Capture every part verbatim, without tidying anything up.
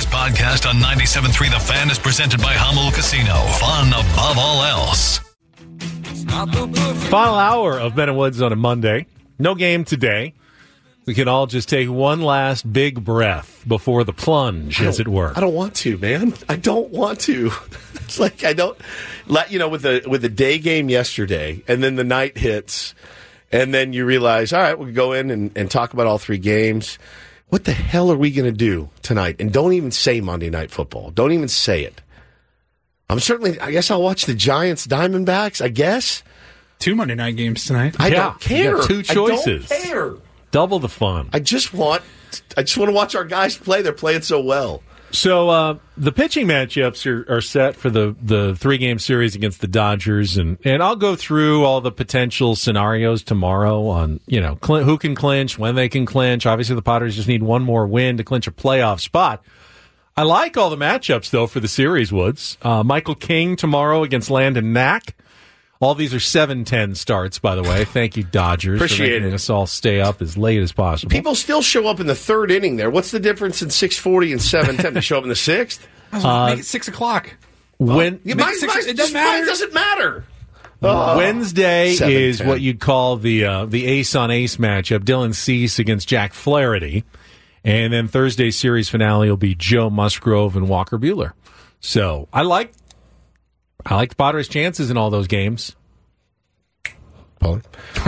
This podcast on ninety-seven point three The Fan is presented by Hummel Casino. Fun above all else. Final hour of Ben and Woods on a Monday. No game today. We can all just take one last big breath before the plunge, as it were. I don't want to, man. I don't want to. It's like I don't let you know with the with the day game yesterday, and then the night hits, and then you realize, all right, we can go in and, and talk about all three games. What the hell are we going to do tonight? And don't even say Monday Night Football. Don't even say it. I'm certainly. I guess I'll watch the Giants Diamondbacks. I guess two Monday night games tonight. I yeah, don't care. You got two choices. I don't care. Double the fun. I just want. I just want to watch our guys play. They're playing so well. So uh, the pitching matchups are, are set for the, the three-game series against the Dodgers, and, and I'll go through all the potential scenarios tomorrow on you know cl- who can clinch, when they can clinch. Obviously, the Padres just need one more win to clinch a playoff spot. I like all the matchups, though, for the series, Woods. Uh, Michael King tomorrow against Landon Knack. All these are seven ten starts, by the way. Thank you, Dodgers, Appreciate for making it. us all stay up as late as possible. People still show up in the third inning there. What's the difference in six forty and seven ten? They show up in the sixth? Uh, make it six o'clock. When Yeah, Make mine- it six- mine- it doesn't just- mine matter. doesn't matter. Oh. Wednesday seven is ten. what you'd call the uh, the ace on ace matchup. Dylan Cease against Jack Flaherty. And then Thursday's series finale will be Joe Musgrove and Walker Buehler. So I like I like the Padres' chances in all those games. Paulie?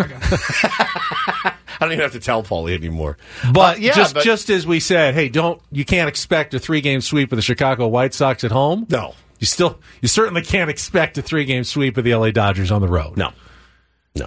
I don't even have to tell Paulie anymore. But Uh, yeah, just but- just as we said, hey, don't you can't expect a three game sweep of the Chicago White Sox at home. No. You still you certainly can't expect a three game sweep of the L A Dodgers on the road. No. No.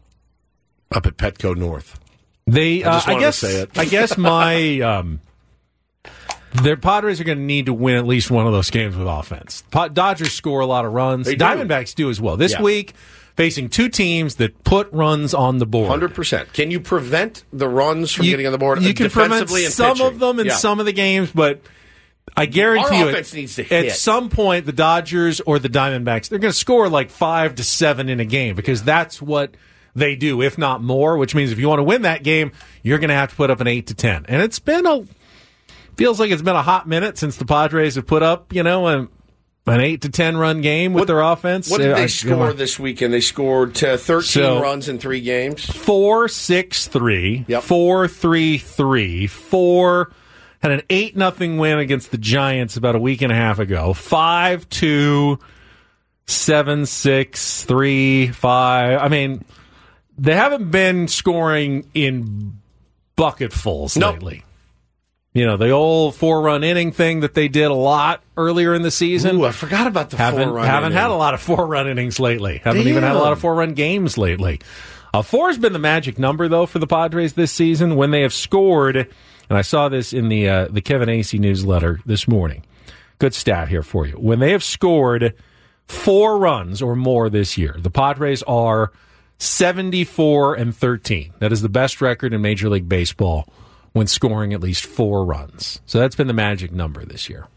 Up at Petco North. They, I uh, just I wanted to guess, say it. I guess my, um, their Padres are going to need to win at least one of those games with offense. Pa- Dodgers score a lot of runs. They do. Diamondbacks do as well. This Yeah. week, facing two teams that put runs on the board. one hundred percent. Can you prevent the runs from You- getting on the board You can prevent defensively and some pitching? of them in Yeah. some of the games, but I guarantee Our you, offense at, needs to at hit. some point, the Dodgers or the Diamondbacks, they're going to score like five to seven in a game because that's what they do, if not more, which means if you want to win that game, you're going to have to put up an eight to ten. And it's been a, feels like it's been a hot minute since the Padres have put up, you know, a, an eight to ten run game with What- their offense. What did I- they you score know, this weekend? They scored uh, thirteen So- runs in three games. Four, six, three, Yep. four, three, three, four. Had an eight nothing win against the Giants about a week and a half ago. Five, two, seven, six, three, five. I mean, they haven't been scoring in bucketfuls Nope. lately. You know, the old four run inning thing that they did a lot earlier in the season. Ooh, I forgot about the haven't four run. haven't had a lot of four run innings lately. Haven't even had a Damn. lot of four run games lately. Uh, four has been the magic number though for the Padres this season when they have scored. And I saw this in the uh, the Kevin Acee newsletter this morning. Good stat here for you. When they have scored four runs or more this year, the Padres are seventy-four and thirteen. That is the best record in Major League Baseball when scoring at least four runs. So that's been the magic number this year.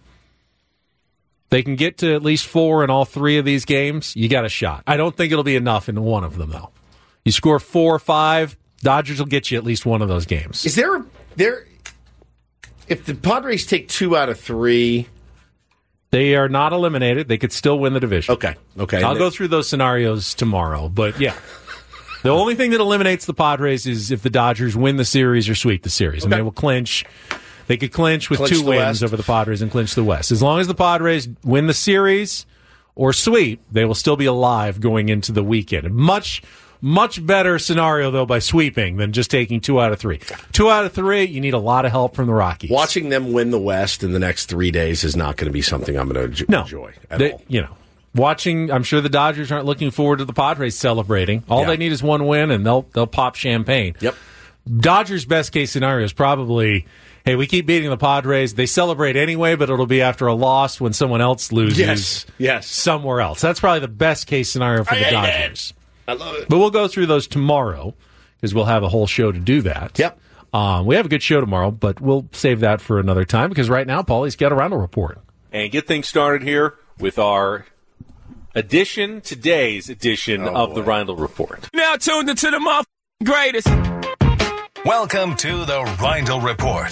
They can get to at least four in all three of these games, you got a shot. I don't think it'll be enough in one of them, though. You score four or five, Dodgers will get you at least one of those games. Is there there? If the Padres take two out of three, They are not eliminated. They could still win the division. okay, okay. I'll go through those scenarios tomorrow, but yeah. The only thing that eliminates the Padres is if the Dodgers win the series or sweep the series, and Okay. they will clinch. They could clinch with Clinch two the wins West. over the Padres and clinch the West. As long as the Padres win the series or sweep, they will still be alive going into the weekend. Much, much better scenario, though, by sweeping than just taking two out of three. Two out of three, you need a lot of help from the Rockies. Watching them win the West in the next three days is not going to be something I'm going to no. enjoy at They- all. You know, watching, I'm sure the Dodgers aren't looking forward to the Padres celebrating. All Yeah. they need is one win, and they'll they'll pop champagne. Yep. Dodgers' best case scenario is probably, hey, we keep beating the Padres. They celebrate anyway, but it'll be after a loss when someone else loses Yes, yes. somewhere else. That's probably the best case scenario for I the hate it. Dodgers. I love it. But we'll go through those tomorrow because we'll have a whole show to do that. Yep. Um, we have a good show tomorrow, but we'll save that for another time because right now, Paulie's got a Roundel report. And get things started here with our edition, today's edition Oh, of boy. the Reindl Report. Now tuned into the motherfucking greatest. Welcome to the Reindl Report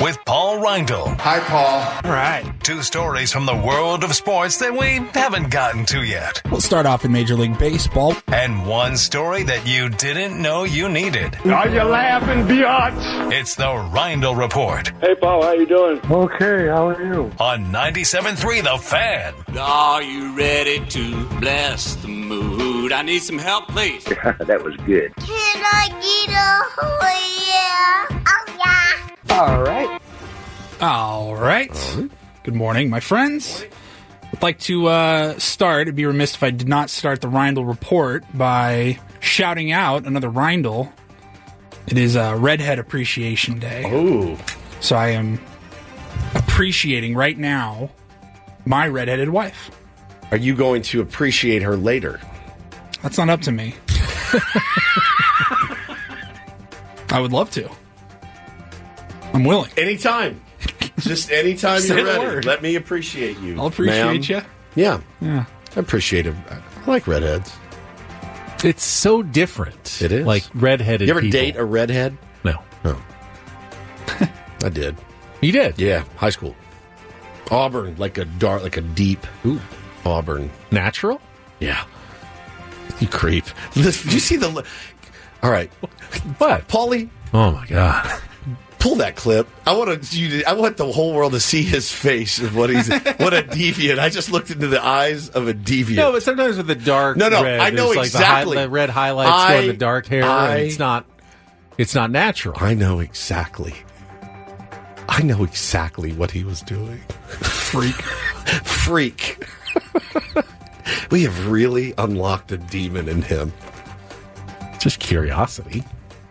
with Paul Reindl. Hi, Paul. All right. Two stories from the world of sports that we haven't gotten to yet. We'll start off in Major League Baseball. And one story that you didn't know you needed. Are you laughing, biatch? It's the Reindl Report Hey, Paul, how you doing? Okay, how are you? on ninety-seven point three The Fan. Are you ready to bless the mood? I need some help, please. That was good. Can I get a oh yeah? Oh yeah. All right. All right. Good morning, my friends. I'd like to uh, start. It'd be remiss if I did not start the Reindl Report by shouting out another Reindl. It is uh, Redhead Appreciation Day. Ooh. So I am appreciating right now my redheaded wife. Are you going to appreciate her later? That's not up to me. I would love to. I'm willing. Anytime. Just anytime Say you're the ready. word. Let me appreciate you. I'll appreciate ma'am. you. Yeah. Yeah. I appreciate it. I like redheads. It's so different. It is. Like redheaded You ever people. date a redhead? No. No. I did. You did? Yeah, high school. Auburn, like a dark, like a deep Ooh. Auburn. Natural? Yeah. You creep. This, do you see the... li- All right. What? Paulie, Oh, my God. pull that clip. I want to. You, I want the whole world to see his face of what he's. What a deviant! I just looked into the eyes of a deviant. No, but sometimes with the dark No, no, red, I know there's like exactly. The, hi- the red highlights I- go in the dark hair, I- and it's not, it's not natural. I know exactly. I know exactly what he was doing. Freak. Freak. We have really unlocked a demon in him. Just curiosity.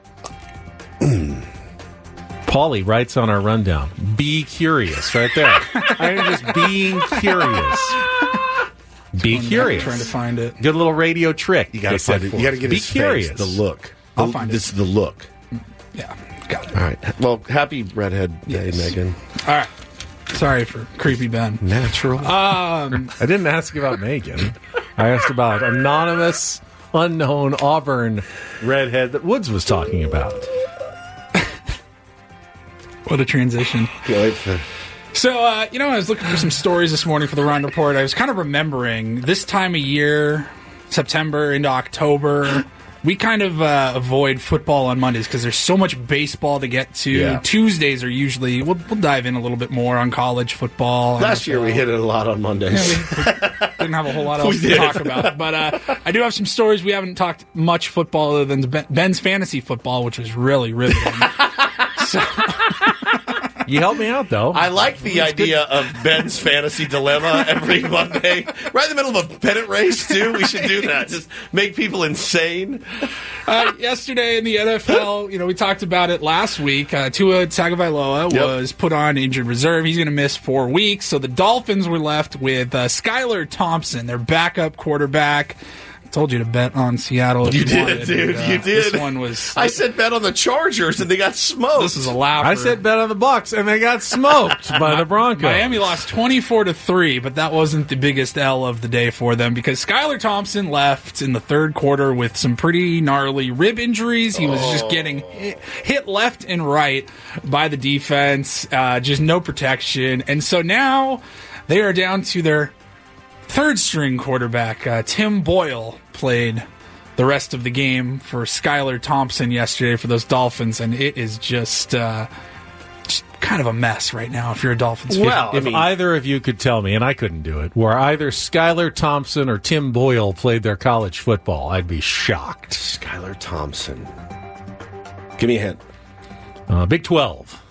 Paulie writes on our rundown, be curious, right there. I am just being curious. Be curious. Trying to find it. Good little radio trick. You got to they find said it. for You got to us. get Be his curious. face, the look. I'll The- find this is the look. Yeah. Got it. All right. Well, happy redhead day, Yes. Megan. All right. Sorry for creepy Ben. Natural. Um, I didn't ask about Megan. I asked about anonymous, unknown Auburn redhead that Woods was talking about. what a transition. Good for- So, uh, you know, I was looking for some stories this morning for the Reindl Report. I was kind of remembering this time of year, September into October, we kind of uh, avoid football on Mondays because there's so much baseball to get to. Yeah. Tuesdays are usually, we'll, we'll dive in a little bit more on college football. Last year we hit it a lot on Mondays. Didn't have a whole lot else We to did. talk about. But uh, I do have some stories. We haven't talked much football other than Ben- Ben's fantasy football, which was really riveting. so, You helped me out, though. I like the idea of Ben's fantasy dilemma every Monday. Right in the middle of a pennant race, too. We should do that. Just make people insane. uh, yesterday in the N F L, you know, we talked about it last week. Uh, Tua Tagovailoa Yep. was put on injured reserve. He's going to miss four weeks. So the Dolphins were left with uh, Skylar Thompson, their backup quarterback. I told you to bet on Seattle if You you, did, wanted. dude. Uh, You did. This one was... I said bet on the Chargers, and they got smoked. This is a laugher. I said bet on the Bucks, and they got smoked by the Broncos. Miami lost twenty-four to three, but that wasn't the biggest L of the day for them because Skylar Thompson left in the third quarter with some pretty gnarly rib injuries. He was just getting hit, hit left and right by the defense, uh, just no protection. And so now they are down to their third string quarterback. Uh, Tim Boyle played the rest of the game for Skylar Thompson yesterday for those Dolphins, and it is just... Uh, just kind of a mess right now if you're a Dolphins fan. Well, I if mean- either of you could tell me, and I couldn't do it, where either Skylar Thompson or Tim Boyle played their college football, I'd be shocked. Skylar Thompson. Give me a hint. Uh, Big twelve.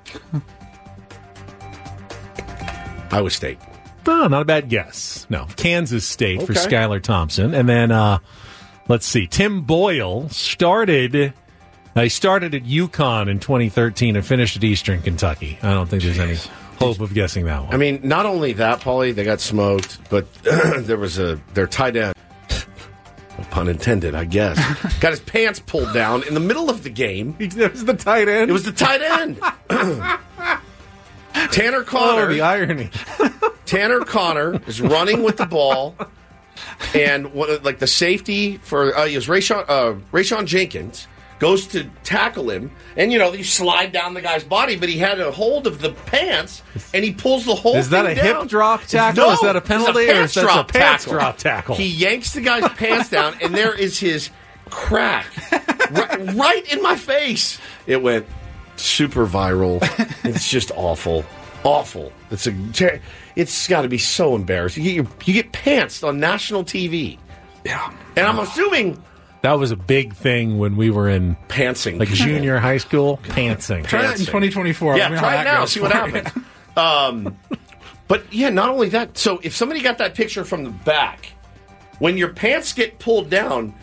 Iowa State. Oh, not a bad guess. No, Kansas State for Okay. Skylar Thompson. And then, uh, let's see, Tim Boyle started... Uh, he started at UConn in twenty thirteen and finished at Eastern Kentucky. I don't think there's any hope of guessing that one. I mean, not only that, Paulie, they got smoked, but there was a their tight end. No pun intended, I guess. Got his pants pulled down in the middle of the game. It was the tight end. It was the tight end. Tanner Connor. Oh, the irony. Tanner Connor is running with the ball, and what, like the safety for uh, it was Rayshon, uh, Rayshon Jenkins goes to tackle him, and you know you slide down the guy's body, but he had a hold of the pants, and he pulls the whole. Is that thing a down. hip drop tackle? No, is that a penalty, it's a or is that drop a pants tackle. drop tackle? He yanks the guy's pants down, and there is his crack right, right in my face. It went super viral. It's just awful, awful. It's a. It's got to be so embarrassing. You get, your, you get pantsed on national T V. Yeah, and I'm assuming. That was a big thing when we were in pantsing, like junior high school. Pantsing. Try that in twenty twenty-four. Yeah, try it now. See what happens. um, but yeah, not only that. So if somebody got that picture from the back, when your pants get pulled down,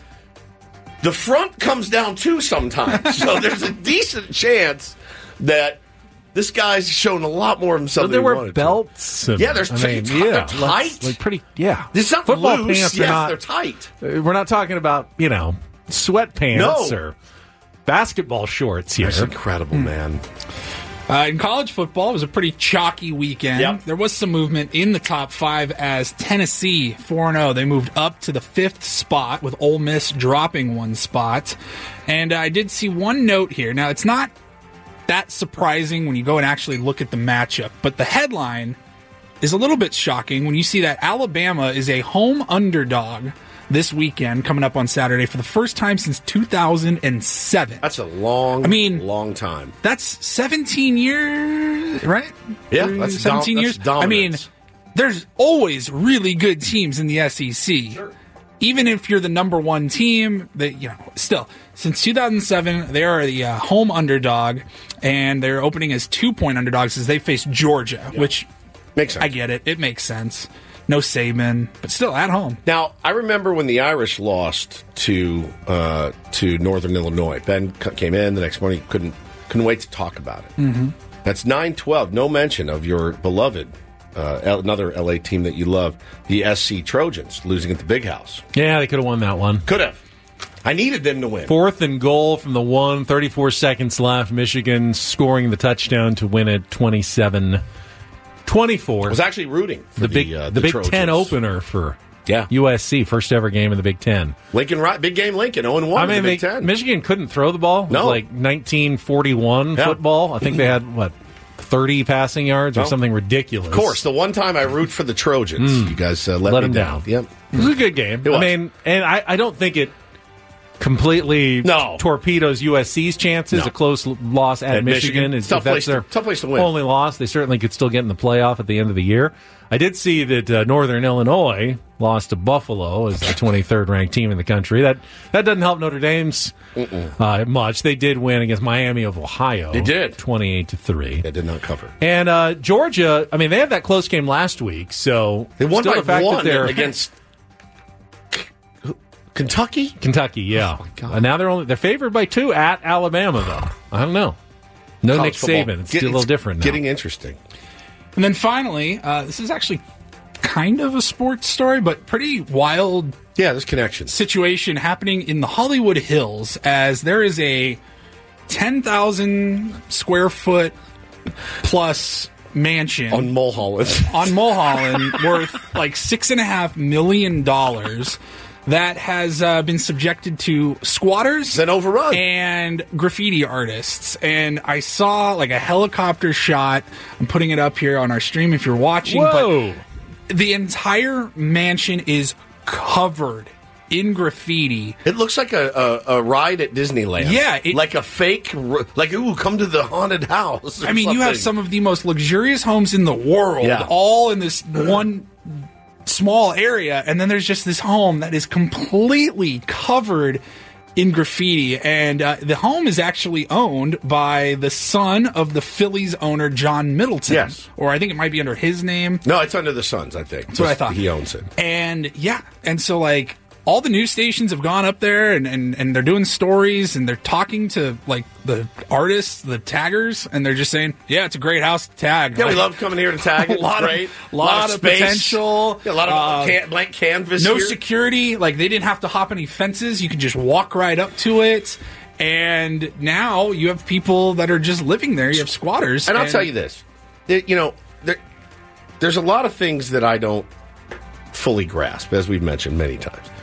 the front comes down too sometimes. So there's a decent chance that this guy's shown a lot more of himself. So than there he were wanted belts. to. And, Yeah, there's I t- mean, t- yeah, they're tight. like pretty. Yeah, It's not football loose. pants. Yes, are not, they're tight. We're not talking about you know sweatpants No. or basketball shorts here. That's incredible, man. Uh, in college football, it was a pretty chalky weekend. Yep. There was some movement in the top five as Tennessee four and oh. They moved up to the fifth spot with Ole Miss dropping one spot. And I did see one note here. Now, it's not that surprising when you go and actually look at the matchup, but the headline is a little bit shocking when you see that Alabama is a home underdog this weekend coming up on Saturday for the first time since two thousand seven. That's a long, I mean, long time. That's seventeen years, right? Yeah, that's seventeen dom- years. that's I mean, dominance. there's always really good teams in the S E C. Sure. Even if you're the number one team, that you know, still since two thousand seven, they are the uh, home underdog, and they're opening as two point underdogs as they face Georgia, yeah. which makes sense. I get it; it makes sense. No Saban, but still at home. Now, I remember when the Irish lost to uh, to Northern Illinois. Ben c- came in the next morning, couldn't couldn't wait to talk about it. Mm-hmm. That's nine twelve. No mention of your beloved, uh, L- another L A team that you love, the S C Trojans, losing at the Big House. Yeah, they could have won that one. Could have. I needed them to win. Fourth and goal from the one, thirty-four seconds left. Michigan scoring the touchdown to win it twenty-seven twenty-four. I was actually rooting for the, the big, uh, the, the Big Trojans. Ten opener for yeah. U S C, first ever game in the Big Ten. Lincoln, right? Big game Lincoln, oh and one I mean, in the Big they, Ten. Michigan couldn't throw the ball. It was No. like nineteen forty-one Yeah. football. I think they had, what, thirty passing yards or Oh. something ridiculous. Of course, the one time I root for the Trojans, Mm. you guys uh, let, Let me them down. down. Yep. It was a good game. It was. I mean, and I, I don't think it completely No. torpedoes U S C's chances. No. A close l- loss at, At Michigan, Michigan. is Tough if that's place to- their tough place to win. only loss. They certainly could still get in the playoff at the end of the year. I did see that uh, Northern Illinois lost to Buffalo as the twenty-third ranked team in the country. That that doesn't help Notre Dame's uh, much. They did win against Miami of Ohio. They did. twenty-eight to three. They did not cover. And uh, Georgia, I mean, they had that close game last week, so They won still by the fact one that they're against Kentucky. Kentucky, yeah. Oh, my God. And now they're only they're favored by two at Alabama, though. I don't know. No College Nick football. Saban. It's Get- a little different now. Getting interesting. And then finally, uh, this is actually kind of a sports story, but pretty wild Yeah, there's connections. situation happening in the Hollywood Hills as there is a ten thousand square foot plus mansion On Mulholland. on Mulholland worth like six and a half million dollars that has uh, been subjected to squatters Then overrun. and graffiti artists. And I saw like a helicopter shot. I'm putting it up here on our stream if you're watching. Whoa. But the entire mansion is covered in graffiti. It looks like a, a, a ride at Disneyland. Yeah, it- like a fake, r- like, ooh, come to the haunted house. or I mean, you have something. some of the most luxurious homes in the world, Yeah. all in this one small area, and then there's just this home that is completely covered in graffiti. And uh, the home is actually owned by the son of the Phillies owner, John Middleton. Yes. Or I think it might be under his name. No, it's under the Suns, I think. That's what I thought. He owns it. And yeah, and so like all the news stations have gone up there and, and, and they're doing stories and they're talking to like the artists, the taggers, and they're just saying, yeah, it's a great house to tag. Yeah, we Like, love coming here to tag it. a lot It's great. of, lot of space. potential. Yeah, a lot of uh, can- blank canvas no here. security. Like they didn't have to hop any fences. You could just walk right up to it. And now you have people that are just living there. You have squatters. And I'll tell you this. There- you know, there, there's a lot of things that I don't fully grasp, as we've mentioned many times.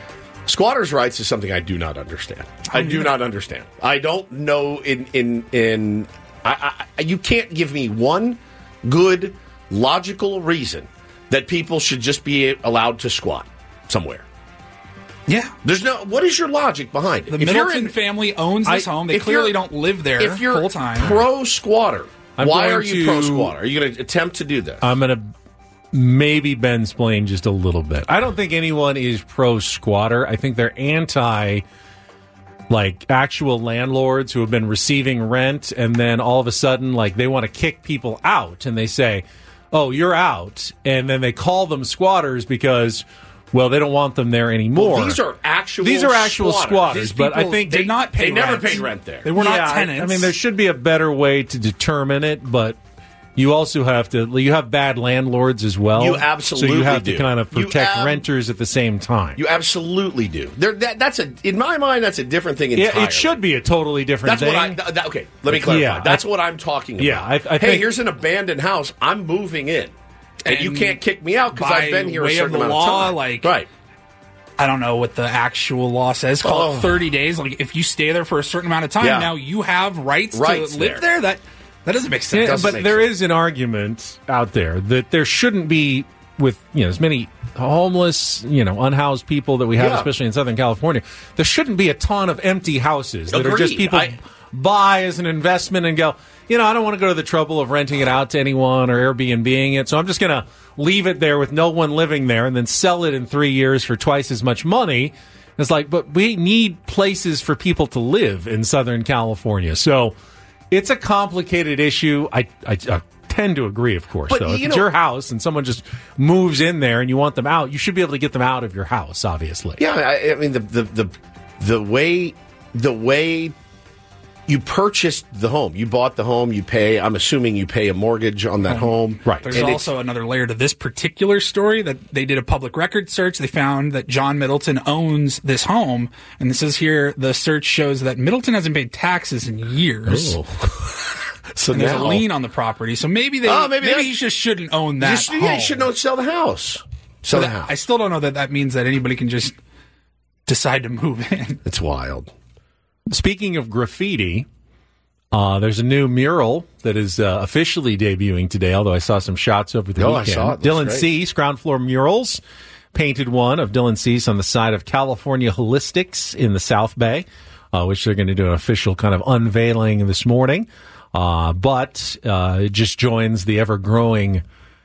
Squatters' rights is something I do not understand. I do not understand. I don't know in in in. I, I, you can't give me one good logical reason that people should just be allowed to squat somewhere. Yeah, there's no. What is your logic behind it? The if Middleton in, family owns this I, home. They clearly don't live there if you're full time. Pro squatter, I'm why are you to, pro squatter? Are you going to attempt to do that? I'm going to. Maybe Ben splain just a little bit. I don't think anyone is pro squatter. I think they're anti, like, actual landlords who have been receiving rent, and then all of a sudden, like, they want to kick people out, and they say, "Oh, you're out," and then they call them squatters because, well, they don't want them there anymore. Well, these are actual. These are actual squatters, squatters but I think they, not pay they never rent. paid rent there. They were yeah, not tenants. I, I mean, there should be a better way to determine it, but. You also have to. You have bad landlords as well. You absolutely do. So you have do. to kind of protect ab- renters at the same time. You absolutely do. There, that, that's a. In my mind, that's a different thing entirely. Yeah, it should be a totally different that's thing. What I, th- that, okay, let me clarify. Yeah, that's I, what I'm talking about. Yeah, I, I hey, think, here's an abandoned house. I'm moving in, and, and you can't kick me out because I've been here way a certain of the amount law, of time. Like, right. I don't know what the actual law says. Call oh. it thirty days. Like, if you stay there for a certain amount of time, yeah. now you have rights, rights to live there. there. That. That doesn't make sense. Yeah, but there sense. is an argument out there that there shouldn't be, with you know as many homeless, you know, unhoused people that we have, yeah. especially in Southern California, there shouldn't be a ton of empty houses that Agreed. are just people I, buy as an investment and go, you know, I don't want to go to the trouble of renting it out to anyone or Airbnb-ing it, so I'm just going to leave it there with no one living there and then sell it in three years for twice as much money. It's like, but we need places for people to live in Southern California, so. It's a complicated issue. I, I, I tend to agree, of course, but, though. If you it's know, your house and someone just moves in there and you want them out, you should be able to get them out of your house, obviously. Yeah, I, I mean, the, the, the, the way the way you purchased the home, you bought the home, you pay, I'm assuming you pay a mortgage on that home. Right. There's and also another layer to this particular story that they did a public record search. They found that John Middleton owns this home. And this is here, the search shows that Middleton hasn't paid taxes in years. Oh. So and now, there's a lien on the property. So maybe they, oh, maybe, maybe he just shouldn't own that just, home. Yeah, he shouldn't sell the house. Sell the that, house. I still don't know that that means that anybody can just decide to move in. It's wild. Speaking of graffiti, uh, there's a new mural that is uh, officially debuting today, although I saw some shots over the oh, weekend. I saw it. Dylan Cease, Ground Floor Murals, painted one of Dylan Cease on the side of California Holistics in the South Bay, uh, which they're going to do an official kind of unveiling this morning. Uh, but uh, it just joins the ever-growing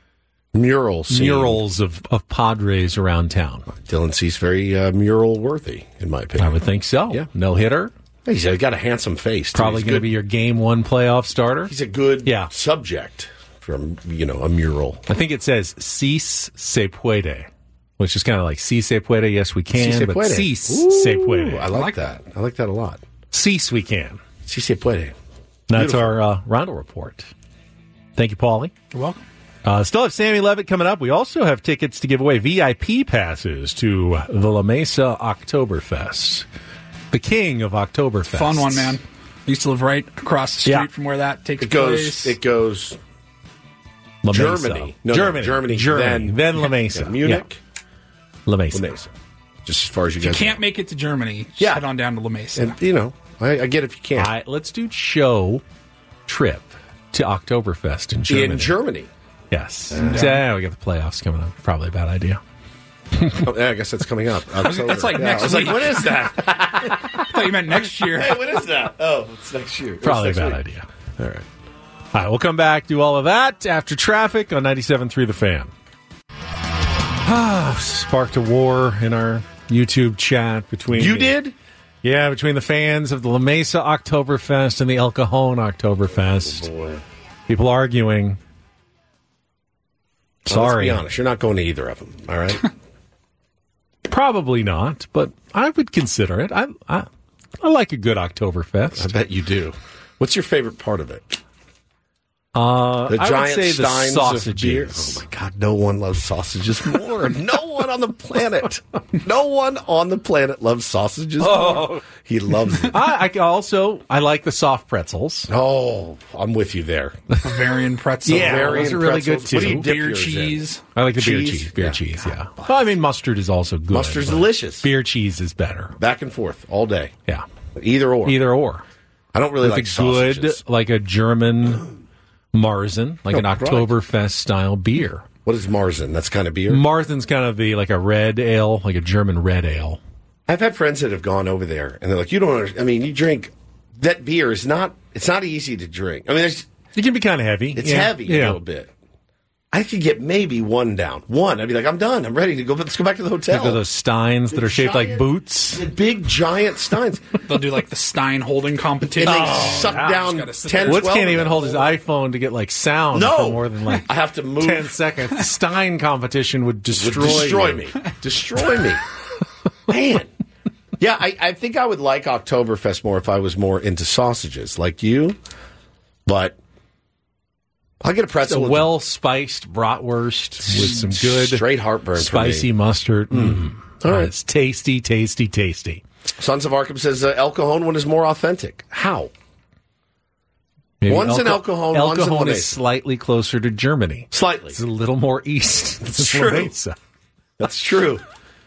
mural scene. murals of, of Padres around town. Dylan Cease very uh, mural-worthy, in my opinion. I would think so. Yeah. No-hitter. He's got a handsome face. Too. Probably going to be your game one playoff starter. He's a good yeah. subject from, you know, a mural. I think it says "Cease se puede," which is kind of like "Si se puede," yes we can, si se but puede. "Cease Ooh, se puede." I like, I like that. I like that a lot. Cease we can. Si se puede. That's Beautiful. our uh, Rondo report. Thank you, Paulie. You're welcome. Uh, still have Sammy Levitt coming up. We also have tickets to give away, V I P passes to the La Mesa Oktoberfest. The king of Oktoberfest. Fun one, man. I used to live right across the street yeah. from where that takes it goes, place. It goes La Germany. No, Germany. No, Germany. Germany. Then, then La Mesa. Yeah, Munich. Yeah. La Mesa. La Mesa. Just as far as you if guys you can't know. make it to Germany, just yeah. head on down to La Mesa. And, you know, I, I get if you can't. All right, let's do show trip to Oktoberfest in Germany. In Germany. Yes. Uh, yeah, we got the playoffs coming up. Probably a bad idea. oh, yeah, I guess that's coming up. October. That's like yeah, next I was week. like, when is that? I thought you meant next year. Hey, when is that? Oh, it's next year. Probably it's a next bad week. idea. All right. All right, we'll come back, do all of that after traffic on ninety-seven point three The Fan. Ah, sparked a war in our YouTube chat between... You the, did? Yeah, between the fans of the La Mesa Oktoberfest and the El Cajon Oktoberfest. Oh, boy. People arguing. Well, Sorry. let's be honest. You're not going to either of them, all right? Probably not, but I would consider it. I I, I like a good Oktoberfest. I bet you do. What's your favorite part of it? Uh, The I giant would say the steins of beer. sausages. Oh my God! No one loves sausages more. No one on the planet. No one on the planet loves sausages more. He loves it. I, I also I like the soft pretzels. Oh, I'm with you there. Bavarian pretzel. Yeah, Bavarian those are really pretzels. good What do you too. dip Beer yours in? cheese. I like the beer Cheese? cheese. Beer Yeah. cheese, yeah. Well, I mean, mustard is also good. Mustard's but delicious. Beer cheese is better. Back and forth all day. Yeah, Either or. either or. I don't really With like a good, sausages. like a German Marzen, like Oh, an right. Oktoberfest style beer. What is Marzen? That's kind of beer. Marzen's kind of the like a red ale, like a German red ale. I've had friends that have gone over there, and they're like, "You don't understand. I mean, you drink that beer is not. It's not easy to drink. I mean, there's, It can be kind of heavy. it's yeah. heavy a yeah. little bit. I could get maybe one down. One, I'd be like, I'm done. I'm ready to go. Let's go back to the hotel. Like those steins that are shaped like giant- boots. The big giant steins. They'll do like the Stein holding competition. And they suck yeah. down Just gotta sit ten, there. Woods twelve can't of even them. hold his iPhone to get like sound No. for more than like I have to move. ten seconds. The Stein competition would Would destroy destroy you. me. Destroy me. Man. Yeah, I, I think I would like Oktoberfest more if I was more into sausages like you. But I'll get a It's a pretzel. with well spiced bratwurst with some good straight heartburn. spicy For me. mustard. Mm. All right. It's tasty, tasty, tasty. Sons of Arkham says uh, El Cajon one is more authentic. How? Maybe One's in El Cajon, El one's in La Cajon Mesa. is slightly closer to Germany. Slightly. It's a little more east. It's true. La Mesa. That's true.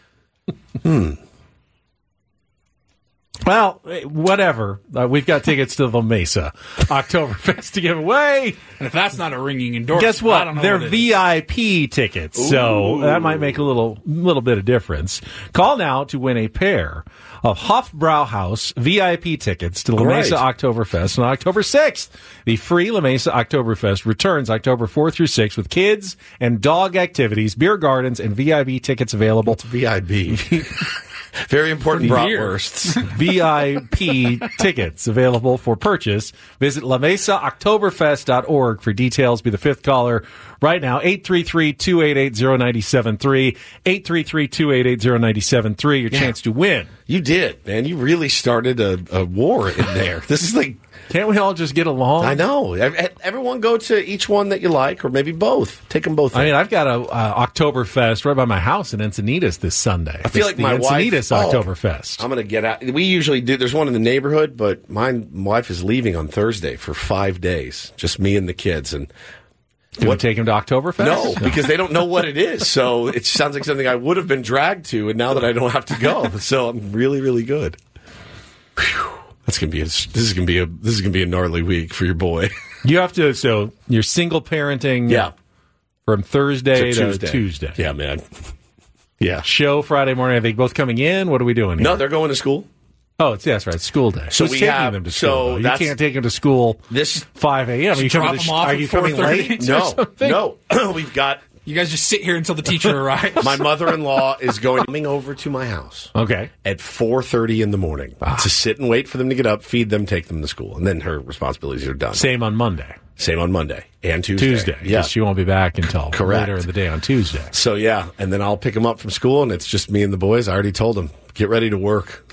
Well, eh, whatever. Uh, we've got tickets to La Mesa Oktoberfest to give away. And if that's not a ringing endorsement, Guess what? I don't know They're what it is. V I P tickets, so that might make a little little bit of difference. Call now to win a pair of Hofbrauhaus V I P tickets to La Great. Mesa Oktoberfest on October sixth. The free La Mesa Oktoberfest returns October fourth through sixth with kids and dog activities, beer gardens, and V I P tickets available. V I B. Very important Beer. bratwursts. V I P tickets available for purchase. Visit la mesa oktoberfest dot org for details. Be the fifth caller right now. eight three three, two eight eight, zero nine seven three. eight three three, two eight eight, zero nine seven three. Your chance to win. You did, man. You really started a, a war in there. This is like, Can't we all just get along? I know. Ev- Everyone go to each one that you like, or maybe both. Take them both. I in. mean, I've got a uh, Oktoberfest right by my house in Encinitas this Sunday. I feel It's like the my wife- Encinitas oh. Oktoberfest. I'm going to get out. We usually do. There's one in the neighborhood, but my wife is leaving on Thursday for five days. Just me and the kids. And Do we take him to Oktoberfest? no, because they don't know what it is. So it sounds like something I would have been dragged to, and now that I don't have to go, so I'm really, really good. Whew. That's gonna be a, this is gonna be a this is gonna be a gnarly week for your boy. You have to. So you're single parenting. Yeah, From Thursday So to Tuesday. Yeah, man. Yeah. Show Friday morning. Are they both coming in? What are we doing here? No, they're going to school. Oh, it's yes, right. It's school day. So Who's we taking have- them to so school. though? You that's- can't take them to school This five a.m. Are you Drop coming? To, them off are at you coming four thirty? late? or no, something? no. We've got You guys just sit here until the teacher arrives. my mother-in-law is going coming over to my house Okay. at four thirty in the morning to sit and wait for them to get up, feed them, take them to school, and then her responsibilities are done. Same on Monday, Same on Monday and Tuesday. Tuesday. Yeah. 'cause she won't be back until Correct. later in the day on Tuesday. So yeah, and then I'll pick them up from school, and it's just me and the boys. I already told them, get ready to work.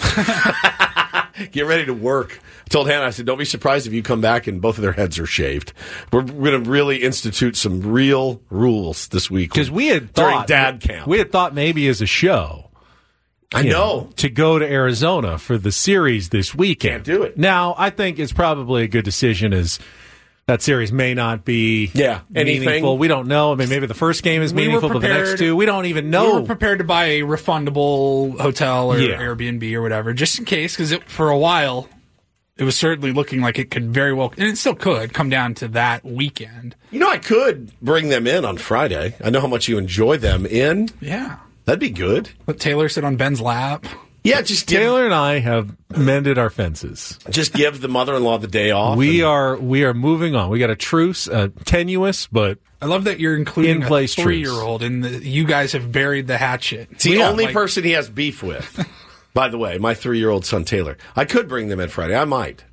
Get ready to work. I told Hannah, I said, don't be surprised if you come back and both of their heads are shaved. We're, we're going to really institute some real rules this week. Because we had during thought, dad camp. we had thought maybe as a show. I you know. to go to Arizona for the series this weekend. Can't do it. Now, I think it's probably a good decision as that series may not be Yeah, meaningful. anything. We don't know. I mean, maybe the first game is We were meaningful, but the next prepared- two, we don't even know. We were prepared to buy a refundable hotel or Yeah. Airbnb or whatever, just in case, because for a while, it was certainly looking like it could very well, and it still could, come down to that weekend. You know, I could bring them in on Friday. I know how much you enjoy them in. Yeah. That'd be good. Let Taylor sit on Ben's lap. Yeah, just give, Taylor and I have mended our fences. just give the mother-in-law the day off. We and- are we are moving on. We got a truce, uh, tenuous, but I love that you're including In place a three-year-old, and the, you guys have buried the hatchet. It's the Yeah, only like- person he has beef with. By the way, my three-year-old son Taylor. I could bring them in Friday. I might.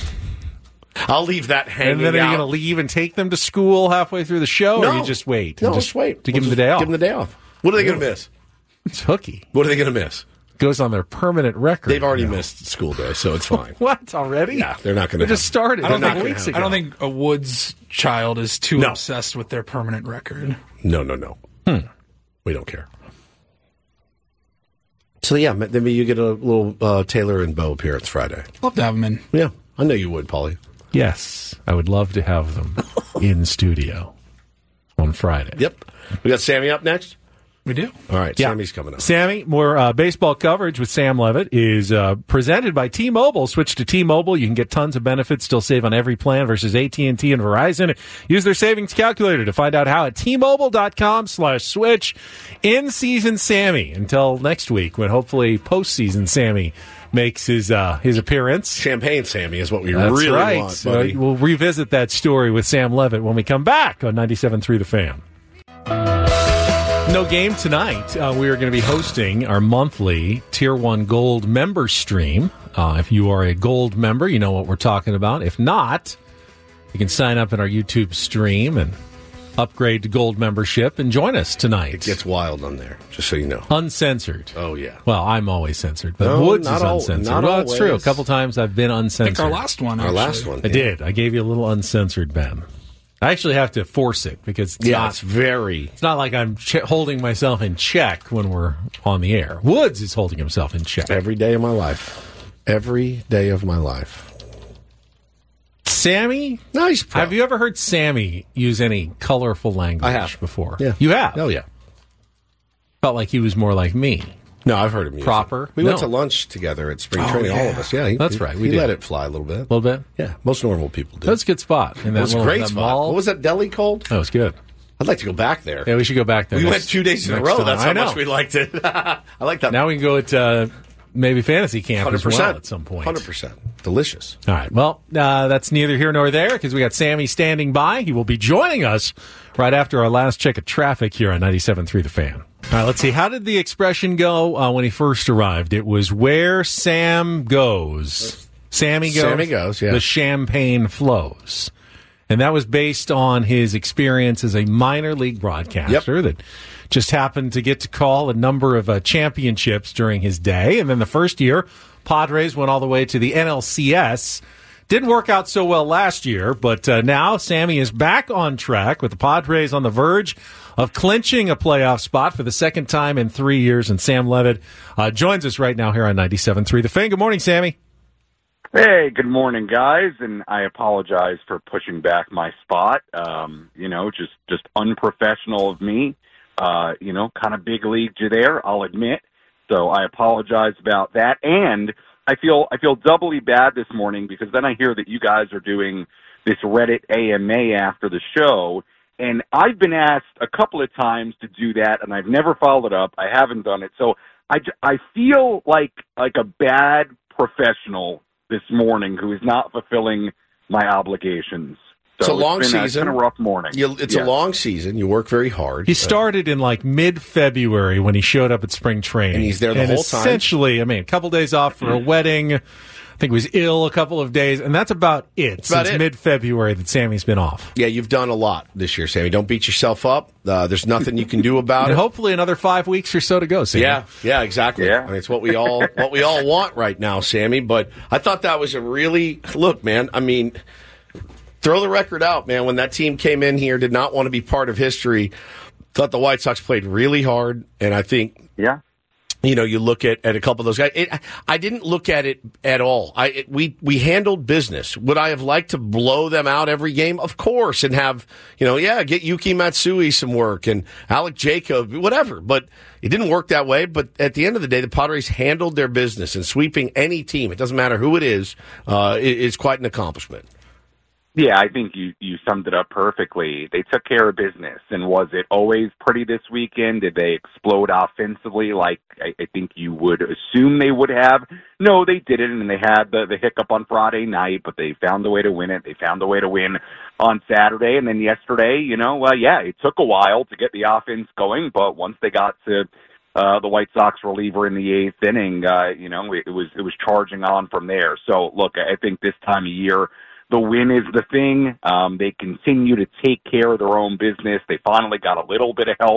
I'll leave that hanging and then are you out. going to leave and take them to school halfway through the show, or you just wait? No, and just, just wait. to We'll give them the just day off. Give them the day off. What are they going to miss? It's hooky. What are they going to miss? goes on their permanent record. They've already you know. missed school day, so it's fine. What, already? Yeah, they're not going to They just started. I don't, They're think, not weeks ago. I don't think a Woods child is too No. obsessed with their permanent record. No, no, no. Hmm. We don't care. So, yeah, then you get a little uh, Taylor and Bo appearance Friday. Love to have them in. Yeah, I know you would, Paulie. Yes, I would love to have them in studio on Friday. Yep. We got Sammy up next? We do. All right, Yeah. Sammy's coming up. Sammy, more uh, baseball coverage with Sam Levitt is uh, presented by T-Mobile. Switch to T-Mobile. You can get tons of benefits, still save on every plan versus A T and T and Verizon. Use their savings calculator to find out how at T-Mobile.com slash switch. In-season Sammy until next week when hopefully postseason Sammy makes his uh, his appearance. Champagne Sammy is what we That's really right. want, buddy. So we'll revisit that story with Sam Levitt when we come back on ninety-seven point three The Fan. No game tonight. Uh, we are going to be hosting our monthly Tier one Gold member stream. Uh, if you are a Gold member, you know what we're talking about. If not, you can sign up in our YouTube stream and upgrade to Gold membership and join us tonight. It gets wild on there, just so you know. Uncensored. Oh, yeah. Well, I'm always censored, but No, Woods not is all- uncensored. not Well, it's true. A always. couple times I've been I uncensored. think our last one, Our actually. last one. I yeah. did. I gave you a little uncensored, Ben. I actually have to force it because it's Yeah, not it's very... It's not like I'm ch- holding myself in check when we're on the air. Woods is holding himself in check. Every day of my life. Every day of my life. Sammy? Nice. Pro. Have you ever heard Sammy use any colorful language I have. before? Yeah. You have? Oh, yeah. Felt like he was more like me. No, I've heard him use Proper? it. We No. went to lunch together at spring Oh, training, all yeah. of us. Yeah, he, That's he- right, we He did. let it fly a little bit. A little bit? Yeah, most normal people do. That's a good spot. In that It was a little- great that spot. mall. What was that deli called? That was good. I'd like to go back there. Yeah, we should go back there. we next- went two days in a next row. time. That's I how know. much we liked it. I like that. Now we can go at uh, maybe fantasy camp one hundred as well percent at some point. one hundred percent. Delicious. All right. Well, uh, that's neither here nor there because we got Sammy standing by. He will be joining us right after our last check of traffic here on ninety-seven point three The Fan. All right, let's see. How did the expression go uh, when he first arrived? It was where Sam goes. Sammy goes. Sammy goes, yeah. The champagne flows. And that was based on his experience as a minor league broadcaster Yep. that just happened to get to call a number of uh, championships during his day. And then the first year, Padres went all the way to the N L C S. Didn't work out so well last year, but uh, now Sammy is back on track with the Padres on the verge of clinching a playoff spot for the second time in three years. And Sam Levitt uh, joins us right now here on ninety-seven point three The Fan. Good morning, Sammy. Hey, good morning, guys, and I apologize for pushing back my spot. Um, you know, just just unprofessional of me. Uh, you know, kind of big league you there, I'll admit. So I apologize about that, and I feel I feel doubly bad this morning because then I hear that you guys are doing this Reddit A M A after the show, and I've been asked a couple of times to do that, and I've never followed up. I haven't done it, so I, I feel like like a bad professional this morning who is not fulfilling my obligations. It's So a long been season. It's been a rough morning. You, it's Yes. a long season. You work very hard. He started in like mid-February when he showed up at spring training. And he's there the and whole time. Essentially, I mean, a couple days off for a wedding. I think he was ill a couple of days, and that's about it That's about since it. mid-February that Sammy's been off. Yeah, you've done a lot this year, Sammy. Don't beat yourself up. Uh, there's nothing you can do about And it. hopefully another five weeks or so to go, Sammy. Yeah, yeah, exactly. Yeah. I mean, it's what we all what we all want right now, Sammy. But I thought that was a really look, man. I mean, throw the record out, man. When that team came in here, did not want to be part of history. Thought the White Sox played really hard, and I think Yeah. you know, you look at, at a couple of those guys. It, I didn't look at it at all. I it, we we handled business. Would I have liked to blow them out every game? Of course, and have you know, yeah, get Yuki Matsui some work and Alec Jacob, whatever. But it didn't work that way. But at the end of the day, the Padres handled their business, and sweeping any team, it doesn't matter who it is, uh, it, is quite an accomplishment. Yeah, I think you, you summed it up perfectly. They took care of business. And was it always pretty this weekend? Did they explode offensively like I, I think you would assume they would have? No, they didn't, and they had the, the hiccup on Friday night, but they found a way to win it. They found a way to win on Saturday. And then yesterday, you know, well, yeah, it took a while to get the offense going, but once they got to uh, the White Sox reliever in the eighth inning, uh, you know, it, it was it was charging on from there. So, look, I think this time of year, the win is the thing. Um, they continue to take care of their own business. They finally got a little bit of help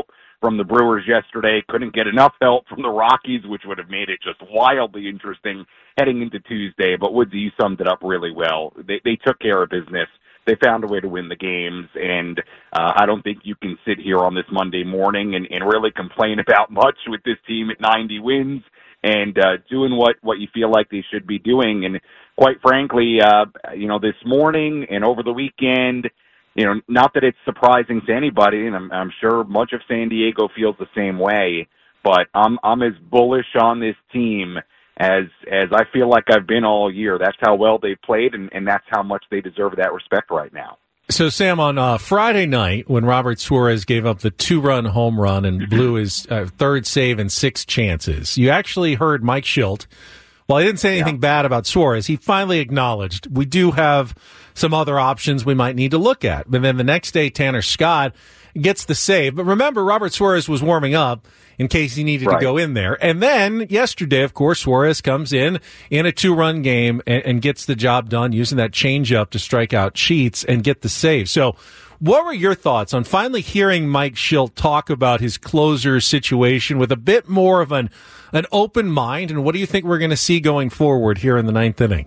from the Brewers yesterday. Couldn't get enough help from the Rockies, which would have made it just wildly interesting heading into Tuesday. But Woodsy, you summed it up really well. They, they took care of business. They found a way to win the games, and uh, I don't think you can sit here on this Monday morning and, and really complain about much with this team at ninety wins and uh, doing what, what you feel like they should be doing. And quite frankly, uh, you know, this morning and over the weekend, you know, not that it's surprising to anybody, and I'm, I'm sure much of San Diego feels the same way, but I'm I'm as bullish on this team as as I feel like I've been all year. That's how well they played, and, and that's how much they deserve that respect right now. So, Sam, on uh, Friday night, when Robert Suarez gave up the two-run home run and blew his uh, third save and six chances, you actually heard Mike Shildt. Well, he didn't say anything yeah. bad about Suarez. He finally acknowledged we do have some other options we might need to look at. But then the next day, Tanner Scott gets the save. But remember, Robert Suarez was warming up in case he needed right. to go in there. And then yesterday, of course, Suarez comes in in a two-run game and, and gets the job done using that changeup to strike out Cheats and get the save. So what were your thoughts on finally hearing Mike Shildt talk about his closer situation with a bit more of an an open mind? And what do you think we're going to see going forward here in the ninth inning?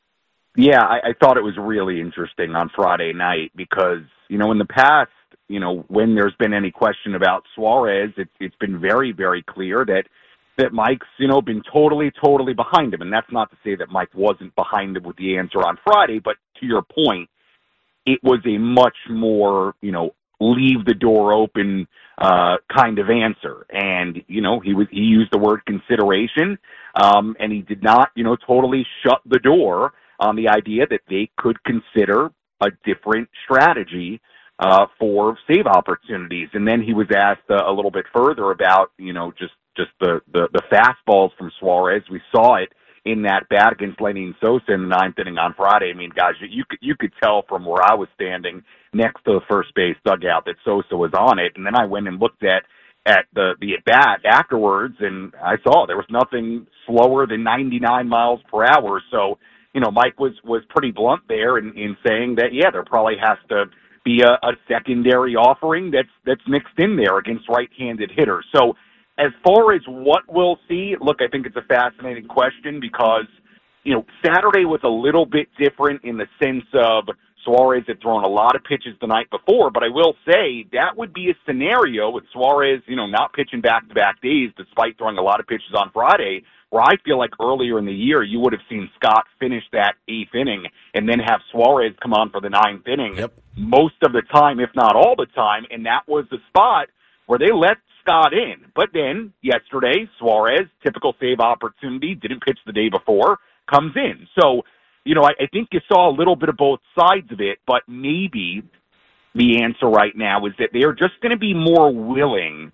Yeah, I, I thought it was really interesting on Friday night because, you know, in the past, you know, when there's been any question about Suarez, it, it's been very, very clear that that Mike's, you know, been totally, totally behind him. And that's not to say that Mike wasn't behind him with the answer on Friday, but to your point, it was a much more, you know, leave the door open uh, kind of answer. And, you know, he was he used the word consideration, um, and he did not, you know, totally shut the door on the idea that they could consider a different strategy Uh, for save opportunities. And then he was asked uh, a little bit further about, you know, just, just the, the, the fastballs from Suarez. We saw it in that bat against Lenyn Sosa in the ninth inning on Friday. I mean, guys, you could, you could tell from where I was standing next to the first base dugout that Sosa was on it. And then I went and looked at, at the, the at bat afterwards, and I saw there was nothing slower than ninety-nine miles per hour. So, you know, Mike was, was pretty blunt there in, in saying that, yeah, there probably has to be a, a secondary offering that's that's mixed in there against right-handed hitters. So as far as what we'll see, look, I think it's a fascinating question because, you know, Saturday was a little bit different in the sense of Suarez had thrown a lot of pitches the night before, but I will say that would be a scenario with Suarez, you know, not pitching back-to-back days despite throwing a lot of pitches on Friday, where I feel like earlier in the year you would have seen Scott finish that eighth inning and then have Suarez come on for the ninth inning yep. most of the time, if not all the time, and that was the spot where they let Scott in. But then yesterday, Suarez, typical save opportunity, didn't pitch the day before, comes in. So, you know, I, I think you saw a little bit of both sides of it, but maybe the answer right now is that they're just going to be more willing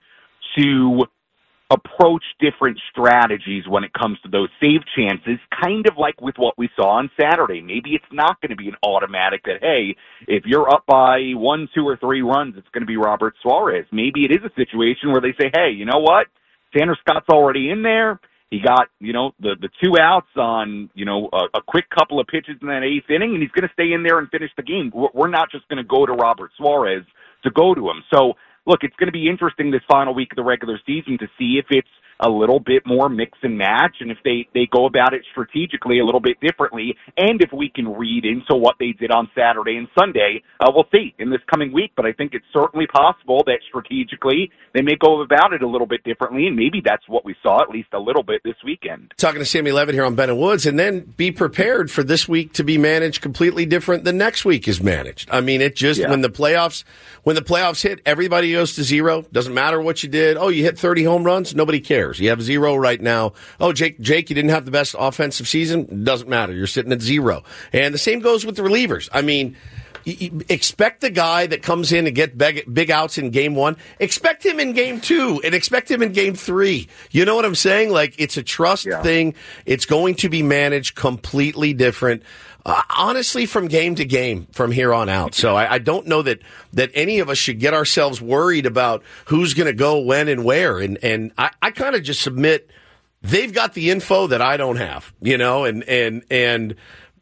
to approach different strategies when it comes to those save chances, kind of like with what we saw on Saturday. Maybe it's not going to be an automatic that, hey, if you're up by one, two, or three runs, it's going to be Robert Suarez. Maybe it is a situation where they say, hey, you know what? Tanner Scott's already in there. He got, you know, the, the two outs on, you know, a, a quick couple of pitches in that eighth inning, and he's going to stay in there and finish the game. We're not just going to go to Robert Suarez to go to him. So, look, it's going to be interesting this final week of the regular season to see if it's a little bit more mix and match and if they, they go about it strategically a little bit differently. And if we can read into what they did on Saturday and Sunday, uh, we'll see in this coming week. But I think it's certainly possible that strategically they may go about it a little bit differently. And maybe that's what we saw at least a little bit this weekend. Talking to Sammy Levitt here on Ben and Woods, and then be prepared for this week to be managed completely different than next week is managed. I mean, it just, yeah. when the playoffs, when the playoffs hit, everybody goes to zero. Doesn't matter what you did. Oh, you hit thirty home runs. Nobody cares. You have zero right now. Oh, Jake, Jake, you didn't have the best offensive season. Doesn't matter. You're sitting at zero. And the same goes with the relievers. I mean, you expect the guy that comes in and get big, big outs in game one, expect him in game two and expect him in game three. You know what I'm saying? Like, it's a trust yeah. thing. It's going to be managed completely different. Uh, honestly, from game to game from here on out. So I, I don't know that, that any of us should get ourselves worried about who's going to go when and where. And, and I, I kind of just submit they've got the info that I don't have, you know, and, and, and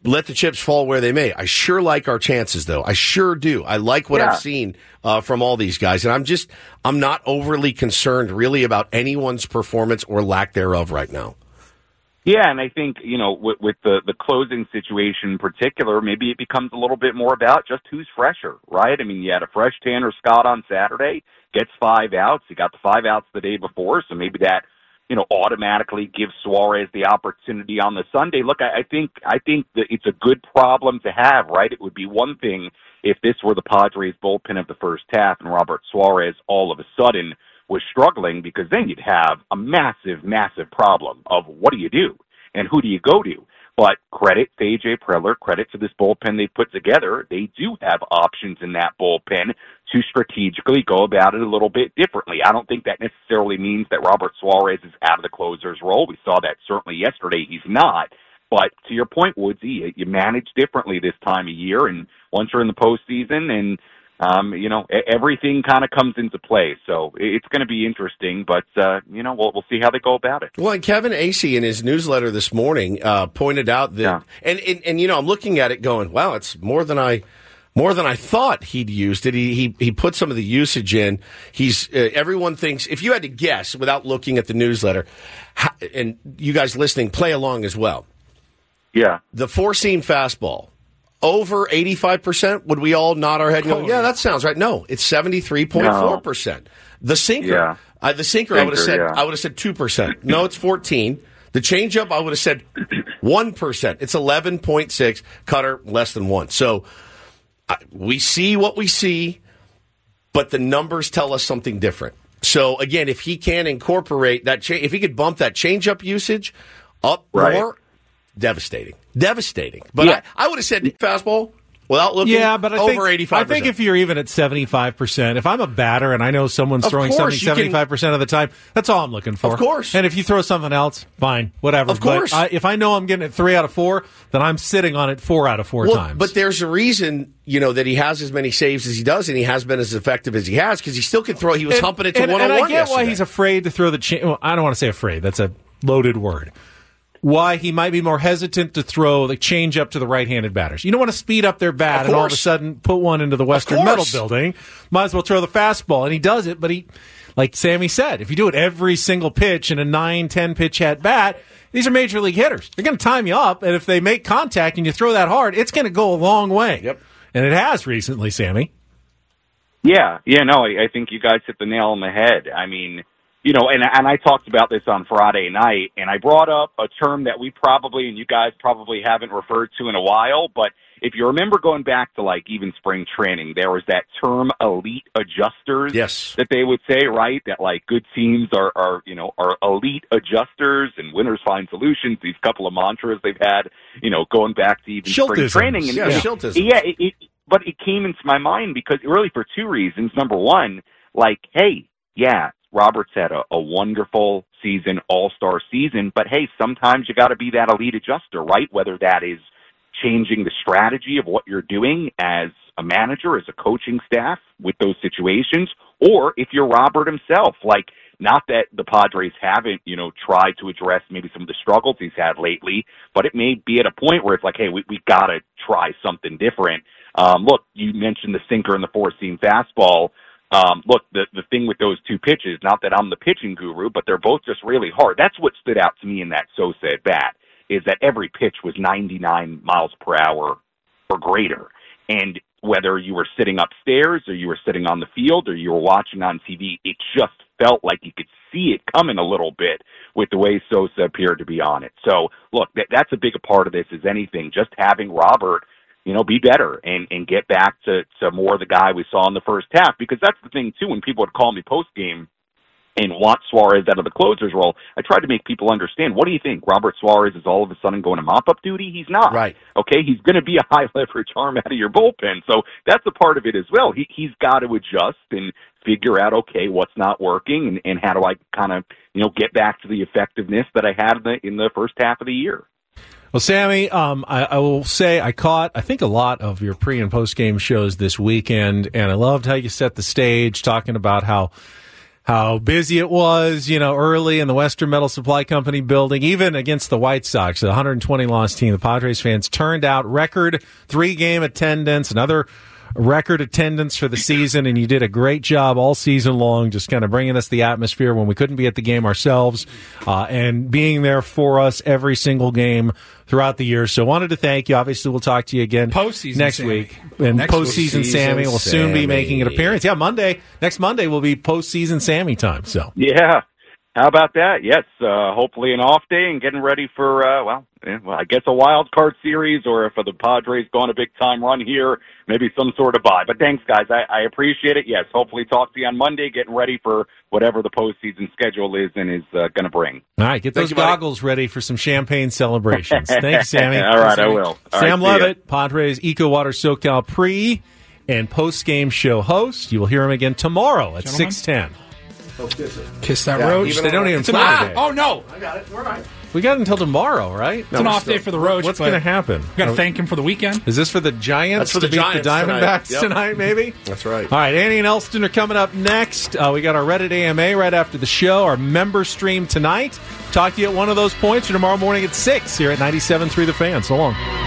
let the chips fall where they may. I sure like our chances, though. I sure do. I like what Yeah. I've seen uh, from all these guys, and I'm just I'm not overly concerned really about anyone's performance or lack thereof right now. Yeah, and I think, you know, with, with the, the closing situation in particular, maybe it becomes a little bit more about just who's fresher, right? I mean, you had a fresh Tanner Scott on Saturday, gets five outs. He got the five outs the day before, so maybe that, you know, automatically gives Suarez the opportunity on the Sunday. Look, I, I think I think that it's a good problem to have, right? It would be one thing if this were the Padres bullpen of the first half and Robert Suarez all of a sudden was struggling, because then you'd have a massive, massive problem of what do you do and who do you go to? But credit to A J Preller, credit to this bullpen they put together. They do have options in that bullpen to strategically go about it a little bit differently. I don't think that necessarily means that Robert Suarez is out of the closer's role. We saw that certainly yesterday. He's not. But to your point, Woodsy, you manage differently this time of year, and once you're in the postseason and Um, you know, everything kind of comes into play. So it's going to be interesting, but, uh, you know, we'll, we'll see how they go about it. Well, and Kevin Acee in his newsletter this morning uh, pointed out that, yeah. and, and, and, you know, I'm looking at it going, wow, it's more than I, more than I thought he'd used it. He, he, he put some of the usage in. He's, uh, everyone thinks, if you had to guess without looking at the newsletter, how, and you guys listening, play along as well. Yeah. The four-seam fastball. Over eighty-five percent, would we all nod our head and go, yeah, that sounds right? No, it's seventy-three point four percent. No. The sinker, yeah. uh, the sinker, sinker, I would have said, yeah. I would have said two percent. No, it's fourteen. The changeup, I would have said one percent. It's eleven point six. Cutter, less than one. So uh, we see what we see, but the numbers tell us something different. So again, if he can incorporate that, cha- if he could bump that changeup usage up right. more, devastating. Devastating. But yeah. I, I would have said fastball without looking yeah, but I over think, eighty-five percent. I think if you're even at seventy-five percent, if I'm a batter and I know someone's of throwing something seventy-five percent can, of the time, that's all I'm looking for. Of course. And if you throw something else, fine, whatever. Of course. But I, if I know I'm getting it three out of four, then I'm sitting on it four out of four well, times. But there's a reason, you know, that he has as many saves as he does, and he has been as effective as he has, because he still can throw. He was and, humping it to and, one-on-one And I get yesterday. why he's afraid to throw the cha- well, I don't want to say afraid. That's a loaded word. Why he might be more hesitant to throw the change up to the right-handed batters. You don't want to speed up their bat and all of a sudden put one into the Western Metal Building. Might as well throw the fastball. And he does it, but he, like Sammy said, if you do it every single pitch in a nine, ten pitch at bat, these are major league hitters. They're going to time you up, and if they make contact and you throw that hard, it's going to go a long way. Yep. And it has recently, Sammy. Yeah, yeah, no, I, I think you guys hit the nail on the head. I mean, you know, and and I talked about this on Friday night, and I brought up a term that we probably, and you guys probably haven't referred to in a while, but if you remember going back to, like, even spring training, there was that term elite adjusters yes. that they would say, right, that, like, good teams are, are, you know, are elite adjusters and winners find solutions, these couple of mantras they've had, you know, going back to even Schiltism. spring training. And, yeah, yeah, Schiltism. yeah it, it, but it came into my mind because really for two reasons. Number one, like, hey, yeah, Roberts had a, a wonderful season, all-star season, but hey, sometimes you got to be that elite adjuster, right? Whether that is changing the strategy of what you're doing as a manager, as a coaching staff with those situations, or if you're Robert himself, like, not that the Padres haven't, you know, tried to address maybe some of the struggles he's had lately, but it may be at a point where it's like, hey, we we got to try something different. Um, look, you mentioned the sinker and the four-seam fastball. Um, look, the, the thing with those two pitches, not that I'm the pitching guru, but they're both just really hard. That's what stood out to me in that Sosa at bat, is that every pitch was ninety-nine miles per hour or greater. And whether you were sitting upstairs or you were sitting on the field or you were watching on T V, it just felt like you could see it coming a little bit with the way Sosa appeared to be on it. So, look, that, that's a big part of this is anything, just having Robert, you know, be better and, and get back to, to more of the guy we saw in the first half. Because that's the thing, too, when people would call me post-game and want Suarez out of the closer's role, I tried to make people understand, what do you think? Robert Suarez is all of a sudden going to mop-up duty? He's not. Right. Okay, he's going to be a high-leverage arm out of your bullpen. So that's a part of it as well. He, he's got to adjust and figure out, okay, what's not working and, and how do I kind of, you know, get back to the effectiveness that I had in the, in the first half of the year. Well, Sammy, um, I, I will say I caught, I think, a lot of your pre- and post-game shows this weekend, and I loved how you set the stage, talking about how how busy it was, you know, early in the Western Metal Supply Company building, even against the White Sox, the one hundred twenty loss team. The Padres fans turned out, record three-game attendance, another record attendance for the season, and you did a great job all season long, just kind of bringing us the atmosphere when we couldn't be at the game ourselves, uh, and being there for us every single game throughout the year. So wanted to thank you. Obviously, we'll talk to you again postseason next Sammy. week. And next postseason week. Sammy will soon be Sammy. making an appearance. Yeah, Monday. Next Monday will be postseason Sammy time. So Yeah. How about that? Yes. Uh, hopefully an off day and getting ready for, uh, well, eh, well, I guess a wild card series, or if the Padres go on a big time run here, maybe some sort of bye. But thanks, guys. I, I appreciate it. Yes. Hopefully talk to you on Monday, getting ready for whatever the postseason schedule is and is uh, going to bring. all right, get those Thank you, buddy. goggles ready for some champagne celebrations. Thanks, Sammy. All right, I will. All Sam right, see ya. Levitt, Padres Eco Water SoCal pre and post game show host. You will hear him again tomorrow at Gentlemen. six ten. Kiss that Yeah, roach. even They don't even It's an play ah, today. oh no! We got until tomorrow, right? It's an off day for the roach. What's but going to happen? Got to thank him for the weekend. Is this for the Giants That's for the to beat Giants the Diamondbacks tonight. Yep. tonight, maybe? That's right. All right, Annie and Elston are coming up next. Uh, we got our Reddit A M A right after the show, our member stream tonight. Talk to you at one of those points or tomorrow morning at six here at ninety-seven point three The Fan. So long.